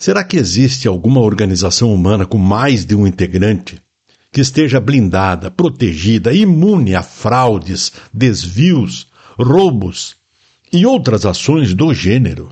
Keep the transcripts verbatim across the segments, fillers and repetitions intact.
Será que existe alguma organização humana com mais de um integrante que esteja blindada, protegida, imune a fraudes, desvios, roubos e outras ações do gênero?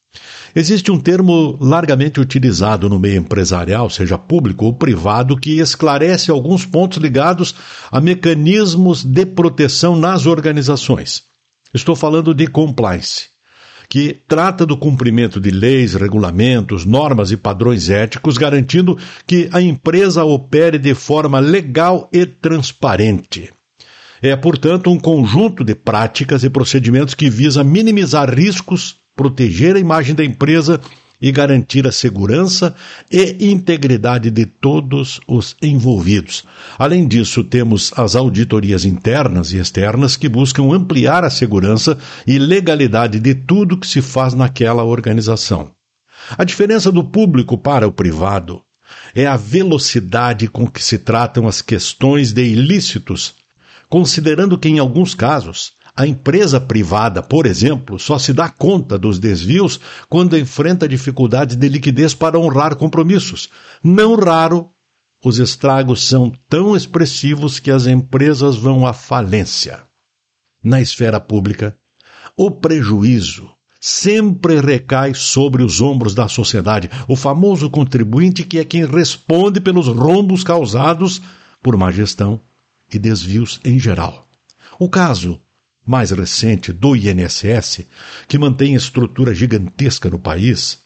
Existe um termo largamente utilizado no meio empresarial, seja público ou privado, que esclarece alguns pontos ligados a mecanismos de proteção nas organizações. Estou falando de compliance, que trata do cumprimento de leis, regulamentos, normas e padrões éticos, garantindo que a empresa opere de forma legal e transparente. É, portanto, um conjunto de práticas e procedimentos que visa minimizar riscos, proteger a imagem da empresa e garantir a segurança e integridade de todos os envolvidos. Além disso, temos as auditorias internas e externas que buscam ampliar a segurança e legalidade de tudo que se faz naquela organização. A diferença do público para o privado é a velocidade com que se tratam as questões de ilícitos, considerando que, em alguns casos, a empresa privada, por exemplo, só se dá conta dos desvios quando enfrenta dificuldades de liquidez para honrar compromissos. Não raro, os estragos são tão expressivos que as empresas vão à falência. Na esfera pública, o prejuízo sempre recai sobre os ombros da sociedade, o famoso contribuinte que é quem responde pelos rombos causados por má gestão e desvios em geral. O caso mais recente do I N S S, que mantém estrutura gigantesca no país,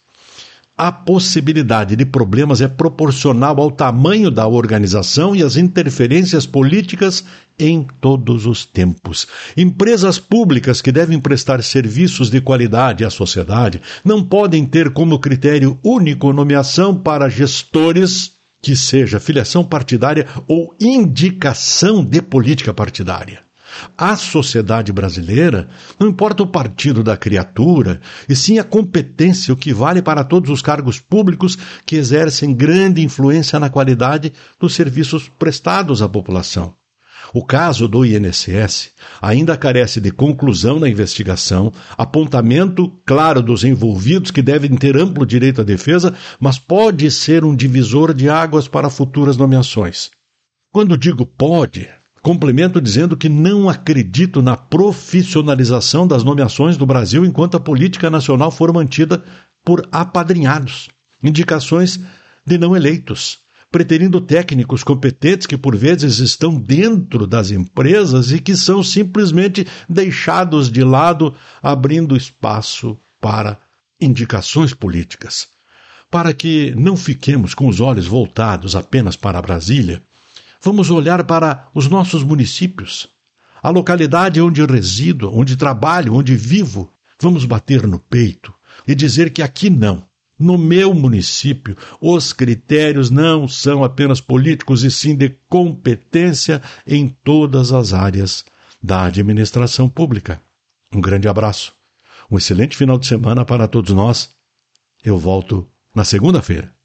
a possibilidade de problemas é proporcional ao tamanho da organização e às interferências políticas em todos os tempos. Empresas públicas que devem prestar serviços de qualidade à sociedade não podem ter como critério único nomeação para gestores que seja filiação partidária ou indicação de política partidária. A sociedade brasileira não importa o partido da criatura, e sim a competência, o que vale para todos os cargos públicos que exercem grande influência na qualidade dos serviços prestados à população. O caso do I N S S ainda carece de conclusão na investigação, apontamento claro dos envolvidos que devem ter amplo direito à defesa, mas pode ser um divisor de águas para futuras nomeações. Quando digo pode, complemento dizendo que não acredito na profissionalização das nomeações do Brasil enquanto a política nacional for mantida por apadrinhados, indicações de não eleitos, preterindo técnicos competentes que por vezes estão dentro das empresas e que são simplesmente deixados de lado, abrindo espaço para indicações políticas. Para que não fiquemos com os olhos voltados apenas para Brasília, vamos olhar para os nossos municípios, a localidade onde resido, onde trabalho, onde vivo. Vamos bater no peito e dizer que aqui não. No meu município, os critérios não são apenas políticos e sim de competência em todas as áreas da administração pública. Um grande abraço, um excelente final de semana para todos nós. Eu volto na segunda-feira.